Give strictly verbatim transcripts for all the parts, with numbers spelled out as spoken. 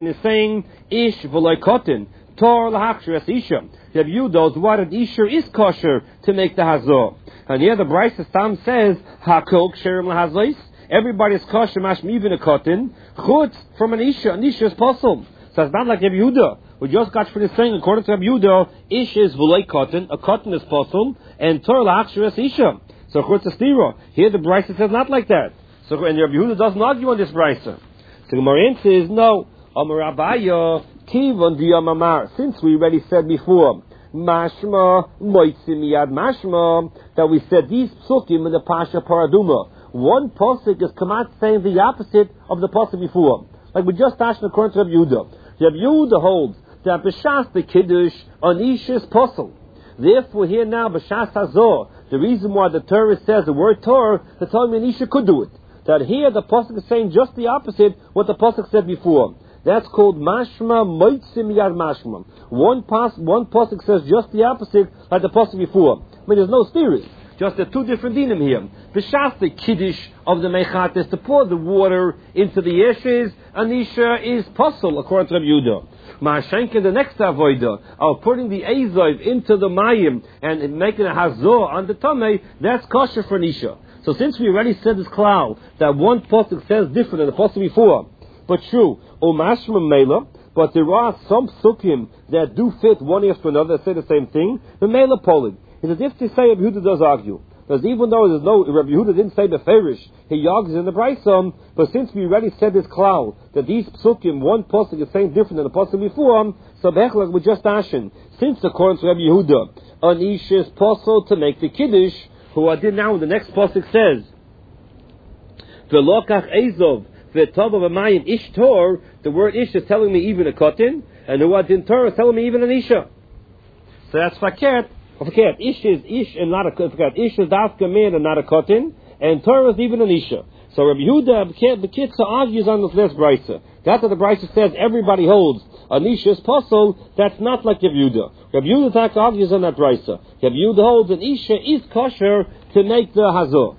is saying ish v'loy kotin tor lahachshir es isha. Rabbi Yehuda what isha is kosher to make the hazor. And here the Brisa Stam says hakol ksherim lahazois. Everybody's kosher mashma even a kotin chutz from an isha. An isha is possible. So it's not like Rabbi Yehuda. We just got finished saying according to Rabbi Yehuda ish is v'loy kotin. A kotin is possible and tor lahachshir es isha. So chutz estira. Here the Brisa says not like that. So and Rabbi Yehuda doesn't argue on this Brisa. So the Gemara says no. Amar Abaya Kivon Diyamamar. Since we already said before, Mashma Moitzim Yad Mashma, that we said these psukim in the Pasha Paraduma. One pasuk is Kamat saying the opposite of the pasuk before. Like we just asked according to Rabbi Yehuda. Rabbi Yehuda holds that B'shas the Kiddush on Ish is possible. Therefore, here now B'shas Hazor, the reason why the Torah says the word Torah, the Talmud Isha could do it. That here the pasuk is saying just the opposite what the pasuk said before. That's called mashma moitzim yad mashma. One pas, one pasuk says just the opposite like the pasuk before. I mean, there's no theory. Just the two different dinim here. B'shas the kiddush of the mechat is to pour the water into the ashes, and isha is puzzle according to Rabbi Yehuda. Ma'ashenke the next avoida of putting the azov into the mayim and making a hazor on the tamei, that's kosher for nisha. So since we already said this cloud that one pasuk says different than the pasuk before. But true, umashma mela, but there are some psukim that do fit one after another that say the same thing. The mela polig. It's as if to say Rabbi Yehuda does argue. Because even though there's no, Rabbi Yehuda didn't say the ferish, he argues in the Brisa, but since we already said this cloud, that these psukim, one pasuk is saying different than the pasuk before, so bechlag we just ashen. Since according to Rabbi Yehuda, an ish is possible to make the kiddush, who I did now in the next pasuk says, V'lokach ezov, the top of a mayim ish tor, the word ish is telling me even a kotin, and the word din tor is telling me even an isha. So that's fakert. Fakert. Ish is ish and not a fakert. Ish is dafka man and not a kotin, and tor is even an isha. So Rabbi Yehuda Bekitza argues on this last brisa. That's what the brisa says everybody holds. An isha is possible. That's not like Rabbi Yehuda. Rabbi Yehuda argues on that brisa. Rabbi Yehuda holds an isha is kosher to make the hazor.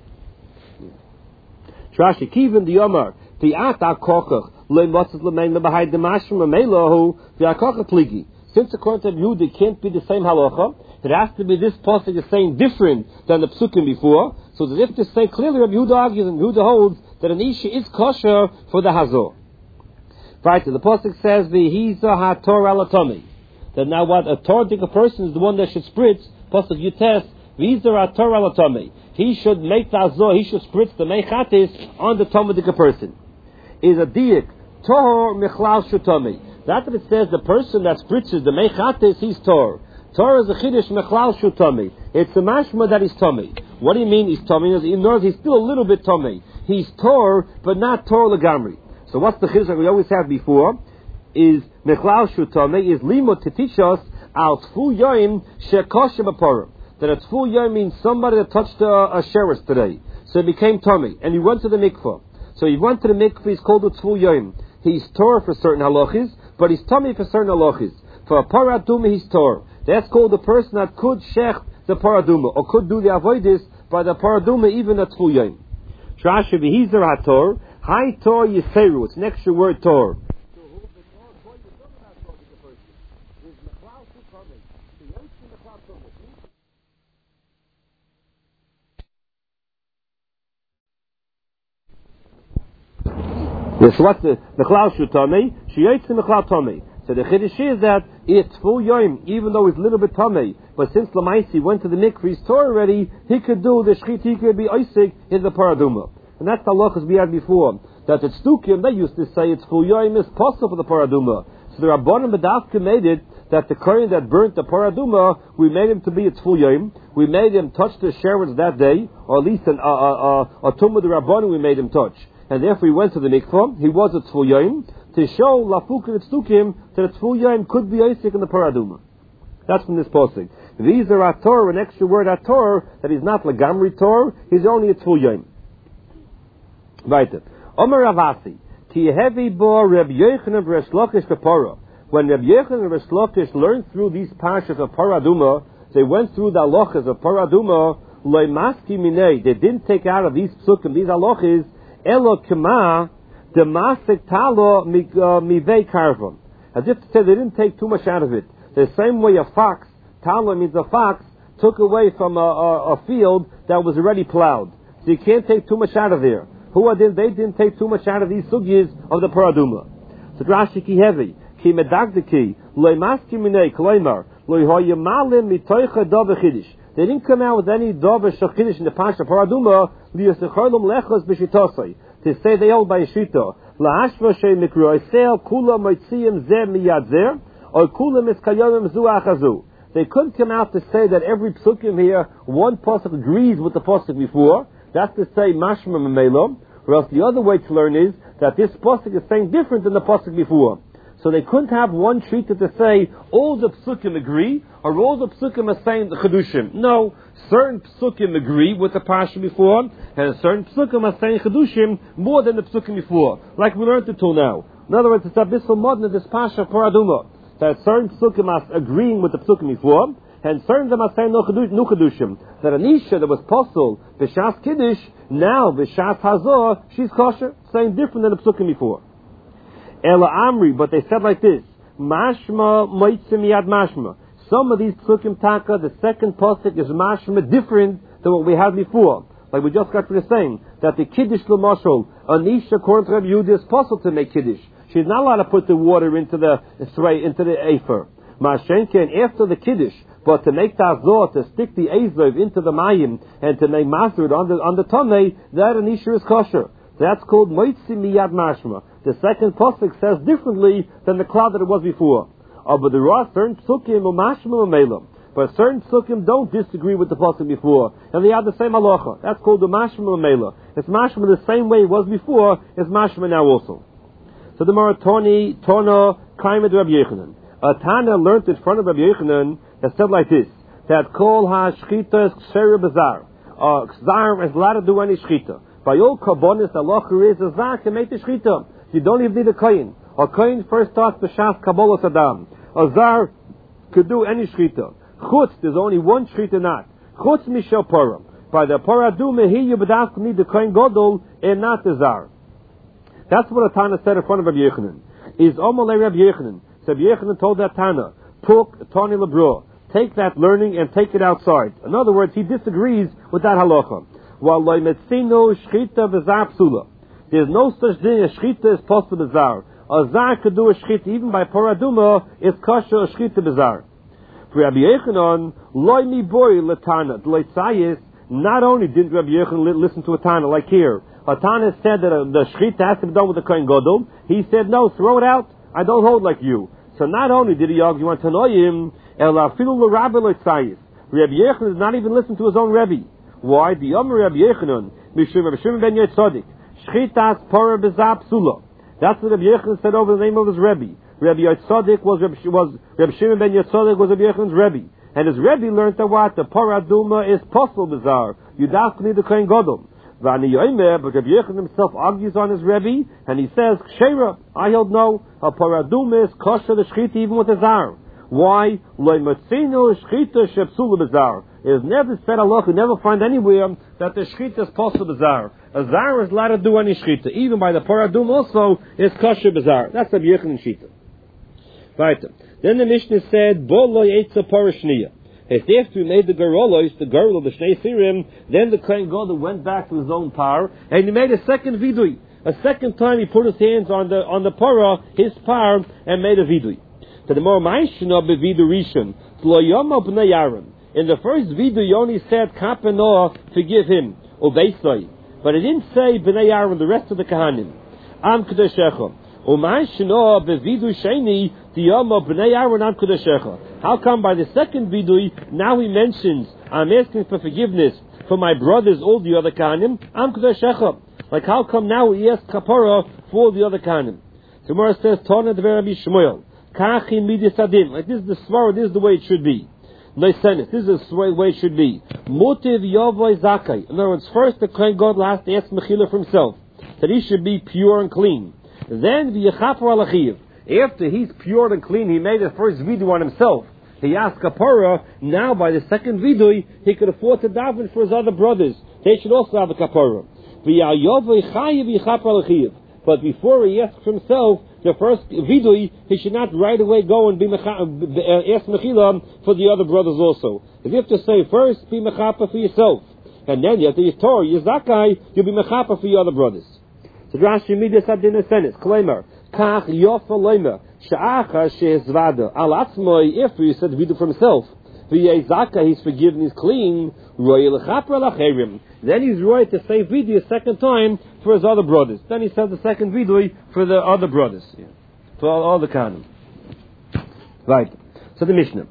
Trashi kivin the yomar. The ata kochach le motzes lemein behind the mashma melahu the akocha pligi. Since according to Yehuda it can't be the same halacha, it has to be this pasuk is saying different than the psukim before. So as if to say clearly, Rabbi Yehuda argues and Yehuda holds that an isha is kosher for the hazor. Right, the pasuk says v'hiza hator alatami. That now what a Torah person is the one that should spritz pasuk yutes v'hiza hator alatami. He should make the hazor. He should spritz the mechatis on the Talmudic person. Is a diak tor mechlal shutami. That it says the person that spritzes the mechatis he's tor. Tor is a chiddush mechlal shutami. It's a mashma that he's tummy. What do you mean he's tummy? In other words, he's still a little bit tummy. He's tor, but not tor legamri. So what's the chiddush that we always had before? Is mechlal shutami is limot to teach us al tfu yoim shekosher b'porim. That a tfu yoim means somebody that touched a, a sheretz today, so he became tummy, and he went to the mikvah. So he went to the mikvah, he's called a tzvu yoim. He's Torah for certain halachis, but he's tummy for certain halachis. For a paraduma, he's Torah. That's called the person that could shech the paraduma, or could do the avoidis by the paraduma, even a tzvu yoim. Trashi v'hizer hator, hi tor yiseru, it's an extra word tor. Yes, so what's the Mechlal Shutami? Shiyotzi Mechlal Tami. So the Chiddush is that it's full yoim, even though he's a little bit Tami. But since Lamaisi went to the mikvah, he's Torah already, he could do the Shchit, he could be Oisig in the Paraduma. And that's the halachas we had before. That the Tzdukim, they used to say it's full yoim is possible for the Paraduma. So the Rabbanim Badavka made it that the Kohen that burnt the Paraduma, we made him to be a Tzful Yoim. We made him touch the sheretz that day, or at least an, uh, uh, uh, a Tumah the Rabbanim we made him touch. And therefore he went to the mikvah, he was a Tzful Yoim, to show Lafuk and Tzdukim that a Tzful Yoim could be Isaac in the Paraduma. That's from this posting. These are Ator, an extra word Ator, that he's not Lagamri Tor, he's only a Tzful Yoim. Right. Omer Ravasi, Ki heavy bo Reb Yochanan v'Resh Lakish Kapara. When Reb Yochanan and Resh Lakish learned through these parshas of Paraduma, they went through the halachas of Paraduma, loy maski minei, they didn't take out of these psukim, these halachas, elo kema, Demasik talo mivei karvam. As if to say they didn't take too much out of it. The same way a fox, talo means a fox, took away from a, a, a field that was already plowed. So you can't take too much out of there. Who are they? They didn't take too much out of these sugyas of the paraduma. So Rashi ki heavy, ki medagdiki, loy maski minei kloimar, loy hoyamalim mitoicha dove chidish. They didn't come out with any dove shachidish in the pasha paraduma, liyosecholum lechos b'shitosai, to say they hold by a shita. La'ashva shei mikro, esel kula moitziyim zeh miyad zeh, or kula miskayomim zu achazu. They couldn't come out to say that every psukim here, one pasuk agrees with the pasuk before. That's to say mashma memelom. Or else the other way to learn is that this pasuk is saying different than the pasuk before. So they couldn't have one treated to say all the psukim agree, or all the psukim are saying the chedushim. No, certain psukim agree with the pasha before, and certain psukim are saying chedushim more than the psukim before, like we learned it till now. In other words, it's abyssal modern this pasha paraduma, that certain psukim are agreeing with the psukim before, and certain of them are saying no chedushim. That Anisha that was possible b'shas kiddush, now b'shas hazor, she's kosher, saying different than the psukim before. Ela Amri, but they said like this: Mashma moitzim yad mashma. Some of these psukim taka, the second pasuk is mashma different than what we had before. Like we just got to the saying that the kiddush l'mashol, Anisha according to Rabbi Yehuda is possible to make kiddush. She's not allowed to put the water into the into the afer. Mashenke, and after the kiddush, but to make the azor, to stick the azov into the mayim and to make master it on the on the tonei, that Anisha is kosher. That's called moitzim miyad mashma. The second pasuk says differently than the cloud that it was before. Uh, but there are certain psukim or mashma memelam. But certain psukim don't disagree with the pasuk before, and they have the same halacha. That's called the mashma memela. It's mashma the same way it was before. It's mashma now also. So the Maratoni Tono Kaimed Rabbi Yechanan. A Tana learned in front of Rabbi Yechanan that said like this: that kol ha shchita is ksher bezar. Uh, Zar is allowed to do any shchita. By all karbonis, halacha is a zar can make the shchita. You don't even need a kohen. A kohen first starts b'shas kabbalah sadam. A zar could do any shchita. Chutz, there's only one shchita not. Chutz mishel param. By the paradu mehi you b'daf need the kohen gadol and not the zar. That's what a Tana said in front of Rabbi Yechanan. Is Omalei Rabbi Yechanan. So Rabbi Yechanan told that Tana, Puk Tani Lebro, take that learning and take it outside. In other words, he disagrees with that halacha. While Loi Metzino Shchita B'Zar Psula. There's no such thing as Shchita is possible B'Zar. A Zar could do a Shchita even by Paraduma, is kosher a Shchita B'Zar. For Rabbi Yechanan, Loi Mi Boy Latana, L'Leitzayis, not only didn't Rabbi Yechanan listen to a Tana like here, a Tana said that uh, the Shchita has to be done with the Kohen Gadol. He said, no, throw it out. I don't hold like you. So not only did he argue on Tanoim, Ela Filu L'Rabbi L'Tzayis. Rabbi Yechanan did not even listen to his own Rebbe. Why? The Yomer Rabbi Yechanan, Mishum Rabbi Shimon ben Yetzodik, Shchitas Pora B'Zah Psula. That's what Rabbi Yechanan said over the name of his Rebbe. Rabbi Yetzodik was Rabbi, was Rabbi Shimon ben Yetzodik was Rabbi Yechanan's Rebbe. And his Rebbe learned that what? The Paraduma is possible B'Zar. You don't need the Kohen Gadol. But Rabbi Yechanan himself argues on his Rebbe, and he says, Kshera, I hold no, a paradum is kosher the shchita even with a zar. Why? Loi matzino shchita shepsula b'zar. It is never said Allah, you never find anywhere that the shchita is possible b'zar. A zar is allowed to do any shchita. Even by the paradum also is kosher b'zar. That's Rabbi Yechanan shita. Right. Then the Mishnah said, Bo lo yetza parashniya. If after he made the Garolos, the girl of the Shnei Sirim, then the Kohen Gadol went back to his own par, and he made a second vidui. A second time he put his hands on the on the para, his par, and made a vidui. To the more Ma'ishna bevidu rishon, Lo Yoma b'nei Aaron. In the first vidui, he only said Kapanoah, forgive him, Ubeisai. But it didn't say b'nei Aaron, the rest of the Kahanim. Am Kedeshecha. U'ma'ishna bevidu sheni, Tiyama b'nei Aaron am Kedeshecha. How come by the second vidui, now he mentions, I'm asking for forgiveness for my brothers, all the other Kahanim, am Kedeshecha. Like how come now he asks kapara for all the other Kahanim? The Gemara says, Tana d'ver Rabbi Shmuel, Kachi midis adim. Like this is the svara, this is the way it should be. Leisenis, this is the way it should be. Motiv yavoy zakai. In other words, first the Kohen Gadol has to ask mechila for himself, that he should be pure and clean. Then v'yechaper alachiv. After he's pure and clean, he made the first vidui on himself. He asked kapara. Now by the second vidui, he could afford to daven for his other brothers. They should also have a kapara. But before he asks for himself, the first vidui, he should not right away go and be mecha, uh, ask mechila for the other brothers also. If you have to say first, be mechapa for yourself, and then you have to yitor, yizakai, you'll be mechapa for your other brothers. So Rashi Midas Adin Senes, Klemer, Kach Yofa Leimer, Sha'acha Shehzvada, Al Atzmoi, if he said vidu for himself, V'yezaka, he's forgiven, he's clean, Roy L'chapra L'cherim. Then he's right to say vidu a second time for his other brothers. Then he says the second vidu for the other brothers. Yeah. For all, all the canon. Right. So the Mishnah.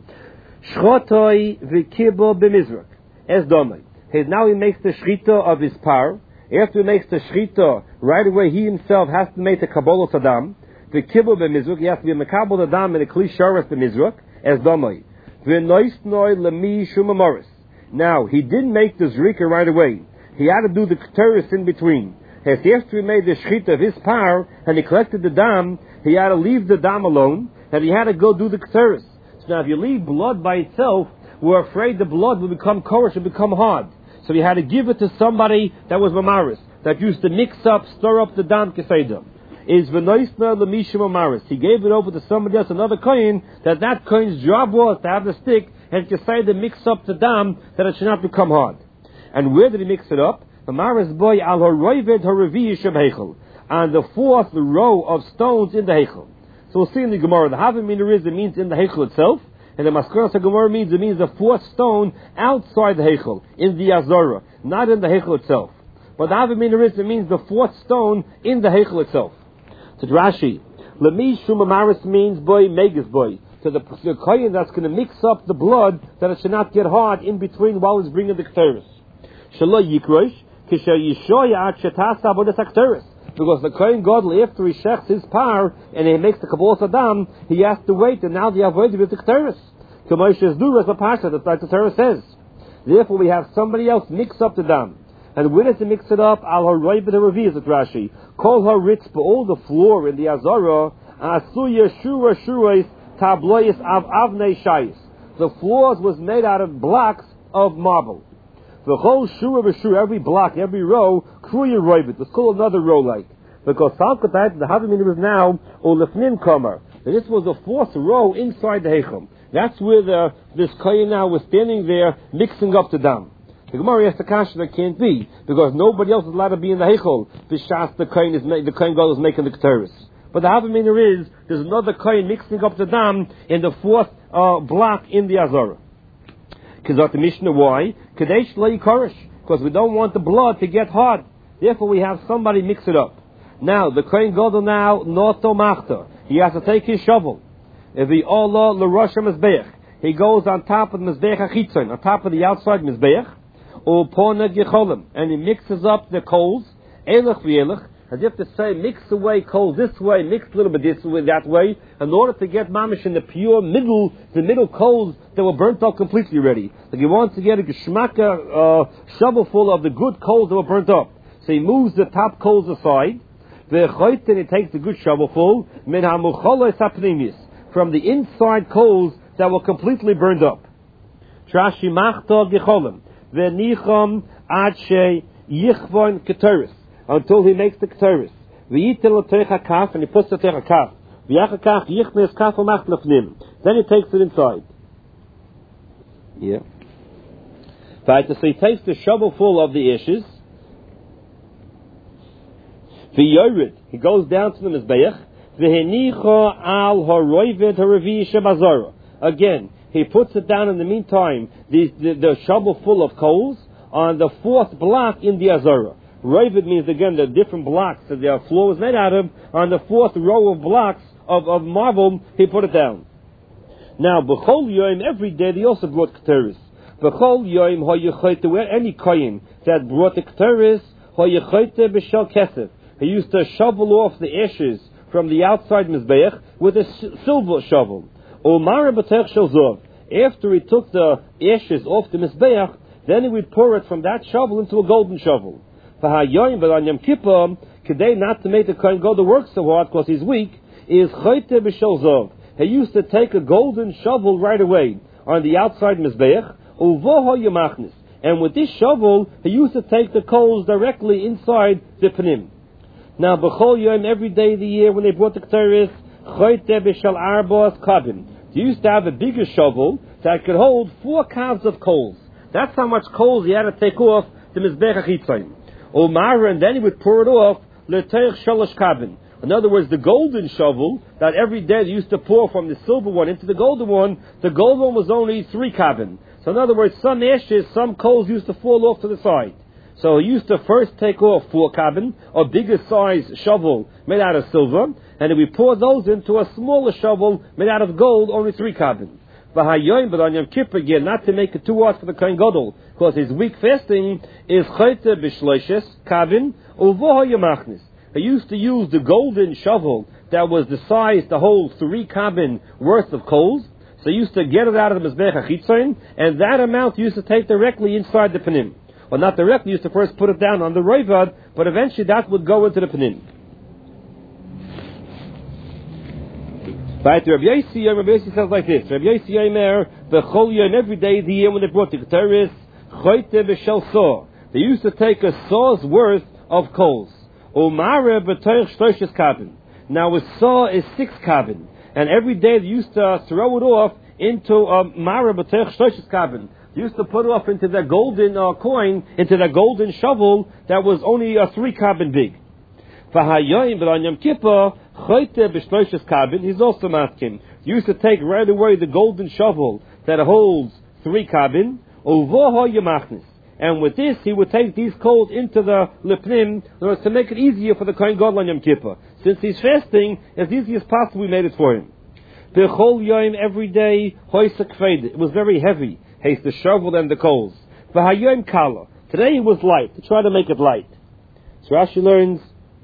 Shchotoi v'kibo b'mizrak. Es domai. Now he makes the shchita of his par. After he makes the shchita, right away he himself has to make the kabbalah tadam. The kibbul b'mizruk, he has to be a mekabel tadam and a kli sharas b'mizruk, as domai. V'noisnoi lemi shumamoris. Now, he didn't make the zrika right away. He had to do the keteris in between. As after he made the shchita of his par, and he collected the dam, he had to leave the dam alone, and he had to go do the keteris. So now if you leave blood by itself, we're afraid the blood will become korish and become hard. So he had to give it to somebody that was mamaris, that used to mix up, stir up the dam keseda. Is v'noisna l'mishim mamaris. He gave it over to somebody else, another kohen, that that kohen's job was to have the stick and keseda mix up the dam, that it should not become hard. And where did he mix it up? Mamaris boy al horoived haravi yishem heichel, on the fourth row of stones in the heichel. So we'll see in the Gemara, the havamina is, it means in the heichel itself. And the Maskaras HaGemara means, it means the fourth stone outside the Heichel, in the Azara, not in the Heichel itself. But the Havamina is, it means the fourth stone in the Heichel itself. So Rashi, Lemi Shumamaris means boy, Megas boy. So the, the kohen that's going to mix up the blood, that it should not get hard in between while he's bringing the Ketores. Shalo Yikrosh, Kisha Yishoya At Shetasa Abodas HaKetores. Because the Kohen Gadol, after he shechs his par and he makes the Kabbalah Saddam, he has to wait, and now the avoid with the Ketores. Kamosh is do as a pasha, that's like the Torah says. Therefore, we have somebody else mix up the dam. And when does he mix it up? Al haroy b'teravi is it Rashi. Kol haritz all the floor in the Azara, asuya shura shurais tablois av avnei shais. The floors was made out of blocks of marble. The whole shura b'shura, every block, every row, kruya roivit. Let's call another row like. Because Salkatat, the Havamina is now, Olefnim Kamar. And this was the fourth row inside the Heichel. That's where the, this kohen now was standing there, mixing up the dam. The Gemara has the kasha that can't be, because nobody else is allowed to be in the Heichel. B'shas the kohen is, the kohen God is making the Ketores. But the Havamina is, there's another kohen mixing up the dam in the fourth uh, block in the Azara. Because the Mishnah, why? Kadesh lei korish. Because we don't want the blood to get hard. Therefore we have somebody mix it up. Now, the Kohen Gadol now, noto machta. He has to take his shovel. If he Allah l'rosh mizbeach, he goes on top of the mizbeach achitzon, on top of the outside mizbeach, upona gecholim, and he mixes up the coals, elach v'elach, as if to say, mix away coals this way, mix a little bit this way, that way, in order to get mamish in the pure middle, the middle coals that were burnt up completely ready. Like he wants to get a geshmaka uh, shovel full of the good coals that were burnt up. So he moves the top coals aside, the and he takes the good shovelful min hamucholos hapnimis, from the inside coals that were completely burned up. Trashi machta gecholim v'nicham ad she yichvon keteris, until he makes the keteris. V'yitel techa kaf, and he puts the techa kaf. V'yachakach yichmes kaf u'macht lefnim. Then he takes it inside. Yeah. Right. So he takes the shovelful of the ashes. V'yorid, he goes down to the mizbeach. V'henicha al haroived haravi shebazara. Again, he puts it down in the meantime, the, the, the shovel full of coals, on the fourth block in the Azara. Roived means, again, the different blocks that the floor was made out of. On the fourth row of blocks of, of marble, he put it down. Now, b'chol yoim, every day, they also brought keteris. B'chol yoim ha'yechoyte, where any kohen that brought the keteris, ha'yechoyte b'shal kesef. He used to shovel off the ashes from the outside mizbeach with a silver shovel. After he took the ashes off the mizbeach, then he would pour it from that shovel into a golden shovel. But on Yom Kippur, today not to make the kohen go to work so hard because he's weak, is choyte b'shel zov. He used to take a golden shovel right away on the outside mizbeach, uvoho yamachnis, and with this shovel he used to take the coals directly inside the panim. Now, b'chol yom, every day of the year, when they brought the Ketores, choyte b'shal arbos kabin. They used to have a bigger shovel that could hold four calves of coals. That's how much coals he had to take off the Mizbech HaChitzayim. Omar, and then he would pour it off, l'teich shalosh kabin. In other words, the golden shovel that every day they used to pour from the silver one into the golden one, the golden one was only three kabin. So in other words, some ashes, some coals used to fall off to the side. So he used to first take off four kabin, a bigger size shovel made out of silver, and then we pour those into a smaller shovel made out of gold, only three kabin. But on Yom Kippur, again, not to make it too hard for the Kohen Gadol, because his week fasting is choyte b'shloishes kabin uvoha yamachnis. They used to use the golden shovel that was the size to hold three kabin worth of coals. So they used to get it out of the Mizbech HaChitzayim, and that amount used to take directly inside the Panim. Well, not directly, used to first put it down on the Roivad, but eventually that would go into the Panim. Right, Rabbi Yossi, Rabbi Yossi says like this, Rabbi Yossi Yomer, B'chol yom, every day of the year when they brought the Ketores, choyte b'shel saw. They used to take a saw's worth of coals. Umare b'toich shloishes kabin. Now a saw is six kabin, and every day they used to throw it off into a mara b'toich shloishes kabin. They used to put it off into that golden uh, coin, into that golden shovel that was only uh, three kabin big. V'hayoyim b'lan Yom Kippur choyte b'shloishes kabin. He's also masking. They used to take right away the golden shovel that holds three kabin. Uvoha yamachnis. And with this, he would take these coals into the Lipnim, in order to make it easier for the Kohen Gadol on Yom Kippur. Since he's fasting, as easy as possible, we made it for him. B'chol yom, every day, hoisak fed. It was very heavy. Haste the shovel and the coals. V'hayom kala. Today it was light, to try to make it light. So Rashi learns,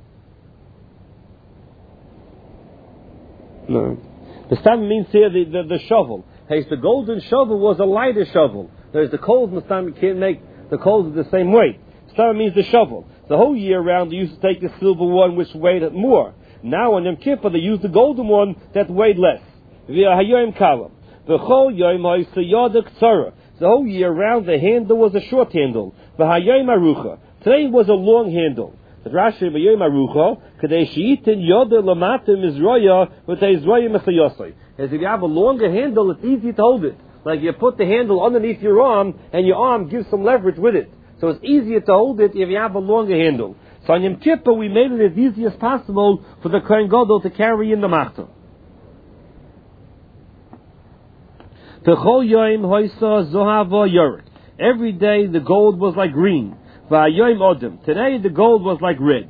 no. The stam means here the, the, the shovel. Haste the golden shovel was a lighter shovel. There's the coals, Mustam can't make the coals are the same weight. Stam means the shovel. The whole year round they used to take the silver one which weighed more. Now on Yom Kippur they used the golden one that weighed less. V'hayom kala. V'chol yom ha'isayada k'tzara. The whole year round the handle was a short handle. V'hayom arucha. Today it was a long handle. The Rashi v'yom arucha kadei she'itin yoda lamatim izroya v'teizroya mesayosai. As if you have a longer handle, it's easy to hold it. Like you put the handle underneath your arm, and your arm gives some leverage with it. So it's easier to hold it if you have a longer handle. So on Yom Kippur, we made it as easy as possible for the Kohen Gadol to carry in the machzor. Every day the gold was like green. Today the gold was like red.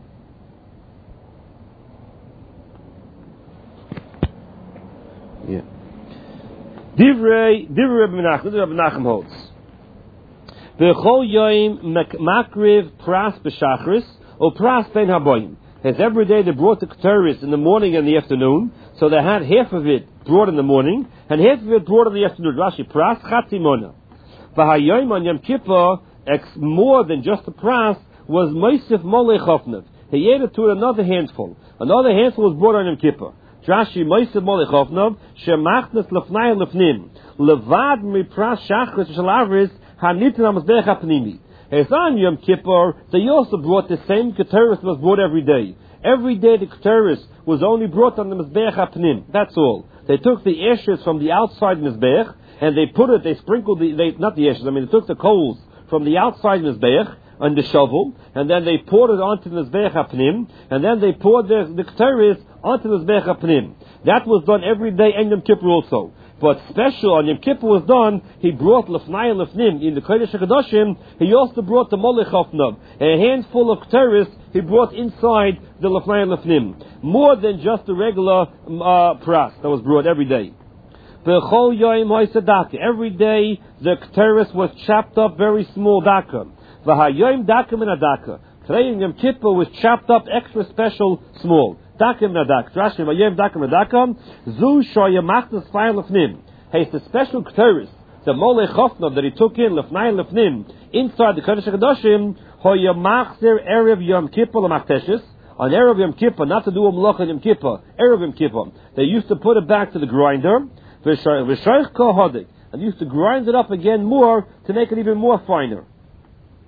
Yeah. Divrei, Divrei Rabbi Menachem, Rabbi Menachem holds. V'chol yoim makriv pras b'shachris, or pras ben haboyim. As every day they brought the Ketores in the morning and the afternoon, so they had half of it brought in the morning, and half of it brought in the afternoon. Rashi, pras chatzimona. V'hayoim on Yom Kippur, ex more than just the pras, was moisif molei chofnev. He added to it another handful. Another handful was brought on Yom Kippur. Rashi moisif molei chofnev, shemachnes lefnai lefnim. Levad mi pras shachris shalavris, hanitin hamazbech hapnimi. As on Yom Kippur, they also brought the same Ketores that was brought every day. Every day the Ketores was only brought on the Mizbech HaPnim. That's all. They took the ashes from the outside Mizbech, and they put it, they sprinkled the, they, not the ashes, I mean, they took the coals from the outside Mizbech on the shovel, and then they poured it onto the Mizbech HaPnim, and then they poured the, the Ketores onto the Mizbech HaPnim. That was done every day in Yom Kippur also. But special on Yom Kippur was done, he brought Lefnai and Lefnim in the Kodesh HaKadoshim, he also brought the Molech Hofnav, a handful of Ketores he brought inside the Lefnai and Lefnim. More than just the regular uh, pras that was brought every day. B'chol yoim hoisadaka. Every day the Ketores was chopped up very small daka. V'hayoim daka min adaka. Today in Yom Kippur was chopped up extra special small. Dakim nadak. Rashi vayem dakim nadakam. Zu shoya machnas fire lefnim. Hey, it's the special Ketores, the molech chofnav that he took in lefnai lefnim inside the Kodesh HaKadoshim. Hoya machzer erev Yom Kippur l'machteshes. On erev Yom Kippur, not to do a malach in Yom Kippur. Erev Yom Kippur, they used to put it back to the grinder. V'shoich kol hodik, and used to grind it up again more to make it even more finer.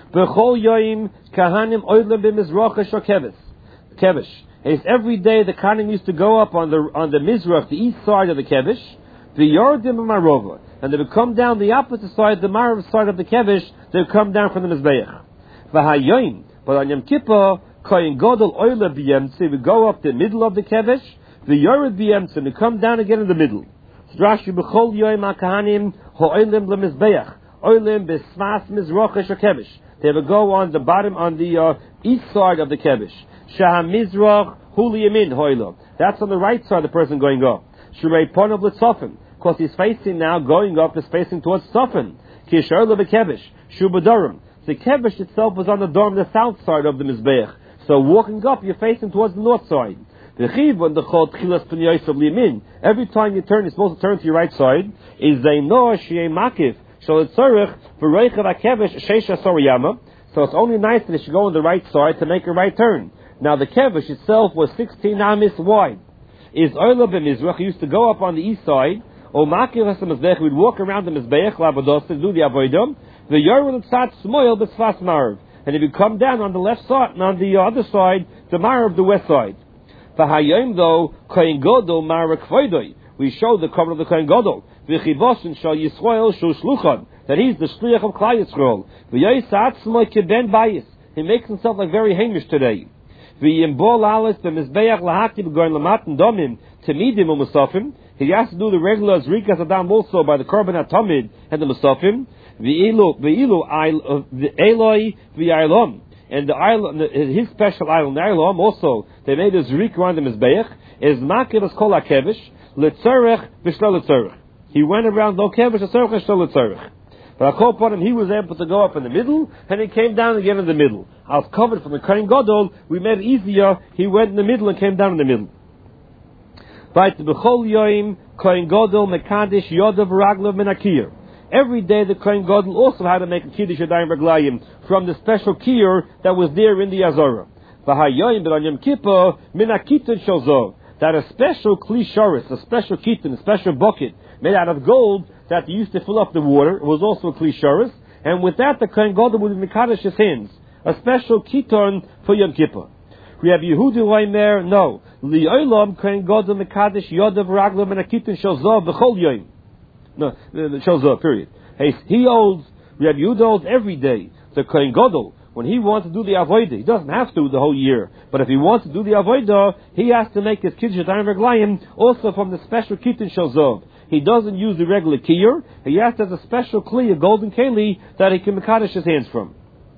B'chol yoyim kahanim oilem b'mizracha shokeves. Kevish. It's every day the kahanim used to go up on the on the mizrach, the east side of the kevish, the yordim marova, and they would come down the opposite side, the marav side of the kevish. They would come down from the mizbeach. V'hayoyim, but on Yom Kippur, koyin godol oile b'yemtze, we go up the middle of the kevish, the yored b'yemtze, and we come down again in the middle. Rashi b'chol yoyim hakahanim ho'olim lemizbeach, oilim b'smas mizracha shokevish. They would go on the bottom, on the uh, east side of the kevish. Shaham mizrach huli yamin hoilo. That's on the right side of the person going up. Shurei ponav l'tzofim, because he's facing now, going up is facing towards tzofim. Kishar lebekevish shubadorim. The kevish itself was on the dorm, the south side of the mizbeach. So walking up, you're facing towards the north side. The chiv when the chol tchilas p'niyos of limin. Every time you turn, you're supposed to turn to your right side. Is they know shei makif shal tzorich v'roichav hakevish sheisha soriyama. So it's only nice that it should go on the right side to make a right turn. Now the kevish itself was sixteen amis wide. Is oila b'mizrach used to go up on the east side. O makir hasamazbech would walk around the mizbeach labados to do the avodah. The yorul tzat smoil b'sfas marv, and if you come down on the left side and on the other side, the marv the west side. V'hayim though kohen gadol marv kvoidoi. We show the cover of the kohen gadol. V'chivosin shal Yisrael shul shluchon, that he's the shliach of Klal Yisrael. V'yoyisat smoil keben bayis. He makes himself like very Hamish today. V'yimbol alis b'mizbeach lahakib going lamatin domim temidim u'musafim. He has to do the regular zrikas adam also by the korban atomid and the musafim. V'ilu v'ilu Eloi v'Ailom, and the island, his special island, Ailom, also they made a zrik around the mizbeach. Is makir as kol hakevish letzorech v'shlo letzorech. He went around lo kevish letzorech v'shlo letzorech. But I call upon him, he was able to go up in the middle, and he came down again in the middle. I was covered from the kohen gadol. We made it easier. He went in the middle and came down in the middle. Right, b'chol yoyim kohen gadol mekadesh yodav raglav menakir. Every day the kohen gadol also had to make a kiddush yadayim raglayim from the special kiyur that was there in the Azorah. V'hayoyim but on Yom Kippur minakitin shozov, that a special kli shoris, a special kitin, a special bucket made out of gold that they used to fill up the water. It was also a kli shoris, and with that the kohen gadol would mekadesh his hands, a special kiton for Yom Kippur. We have Yehuda Reimer, no. Li'olam kohen gadol mekadesh yodav raglav minakitin shozov v'chol yoyim. No, it shows up, period. Hey, he holds, Rabbi Yehuda holds every day. The kohen gadol, when he wants to do the avodah, he doesn't have to the whole year. But if he wants to do the avodah, he has to make his kiddush yadayim reglayim also from the special kitin shozov. He doesn't use the regular kiyur. He has to have a special kli, a golden keli, that he can mekadesh his hands from.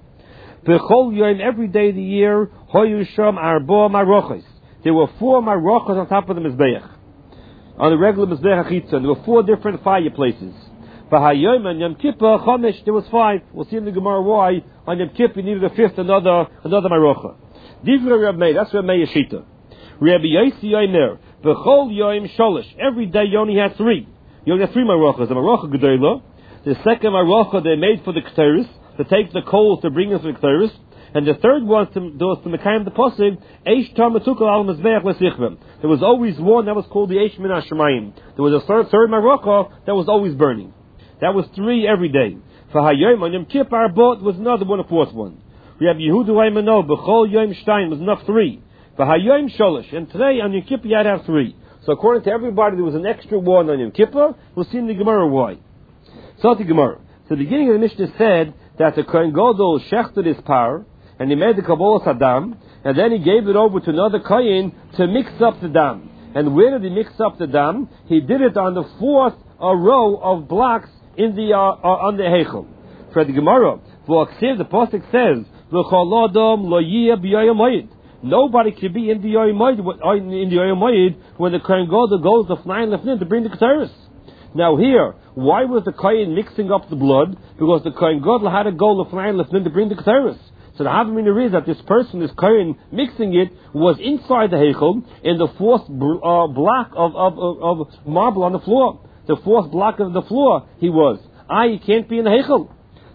B'chol yom, every day of the year, hoyu sham arba marochos. There were four marochos on top of the mizbeach. On the regular Mizbeach HaChitzon, there were four different fireplaces. V'hayom on Yom Kippur, Chomesh, there was five. We'll see in the Gemara why. On Yom Kippur, you needed a fifth, another, another Marocha. Divrei Reb Meir, that's Reb Meir Shita. Rabbi Yossi Yomer, V'chol Yom Sholish. Every day you only had three. You only had three Marochas. The Marocha Gedolah, the second Marocha they made for the Ketores, to take the coals to bring us to the Ketores. And the third one to, was to Mekayim the Posig, Eish Tarmatukal al Mizbeach Lesichvim. There was always one that was called the Eish Min HaShemayim. There was a third, third Marocha that was always burning. That was three every day. For Hayom on Yom Kippur Arbot was another one, a fourth one. We have Yehuda Raimano, B'chol Yom Shtein was enough three. For Hayom Sholish, and today on Yom Kippur you had to have three. So according to everybody there was an extra one on Yom Kippur. We'll see in the Gemara why. So the Gemara. So the beginning of the Mishnah said that the kohen gadol shechted his power, and he made the Kabbalah Saddam, and then he gave it over to another Kohen to mix up the dam. And where did he mix up the dam? He did it on the fourth uh, row of blocks in the uh, uh, on the Heichel. For the Gemara, the Pasuk says, nobody can be in the Yoyim in the Yoyim when the Kohen Gadol goes to flying lefnin to bring the Ketores. Now here, why was the Kohen mixing up the blood? Because the Kohen Gadol had to go to flying lefnin to bring the Ketores. So the Havamina is that this person, this Kohen, mixing it, was inside the Heichel, in the fourth uh, block of, of, of, of marble on the floor. The fourth block of the floor, he was. Ah, he can't be in the Heichel.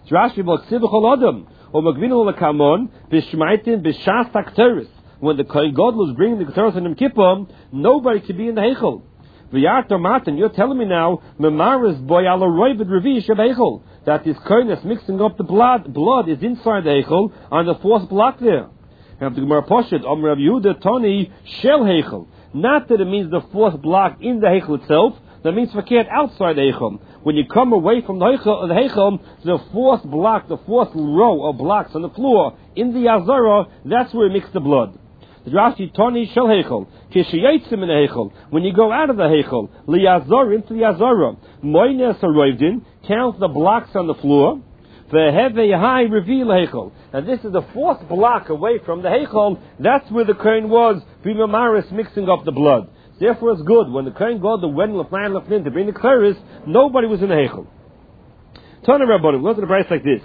When the Kohen Gadol was bringing the Ketores on Yom Kippur, nobody could be in the Heichel. You're telling me now, that this kohen that's mixing up the blood, blood is inside the heichel on the fourth block there. And the Gemara Poshet, Om Rav Yehuda Toni Shel Heichel. Not that it means the fourth block in the heichel itself. That means verkehrt outside the heichel. When you come away from the heichel, the heichel, the fourth block, the fourth row of blocks on the floor in the Azara, that's where you mix the blood. The Rashi Toni Shel Heichel. Kishayitzim in the heichel. When you go out of the heichel, liyazar into the Azara, moines arrived count the blocks on the floor. The high reveal heichel, and this is the fourth block away from the heichel. That's where the kohen was. B'mamaris mixing up the blood. Therefore, it's good when the kohen go the when lefnan lefnin to bring the kleris. Nobody was in the heichel. Tana Rabbanim, look at the price like this.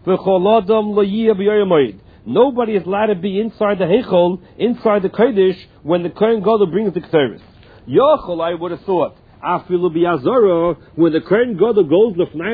Nobody is allowed to be inside the heichel, inside the kodesh, when the kohen gadol brings the kleris. Yochel, I would have thought, afilu bi'azara, when the kohen gadol goes lefnan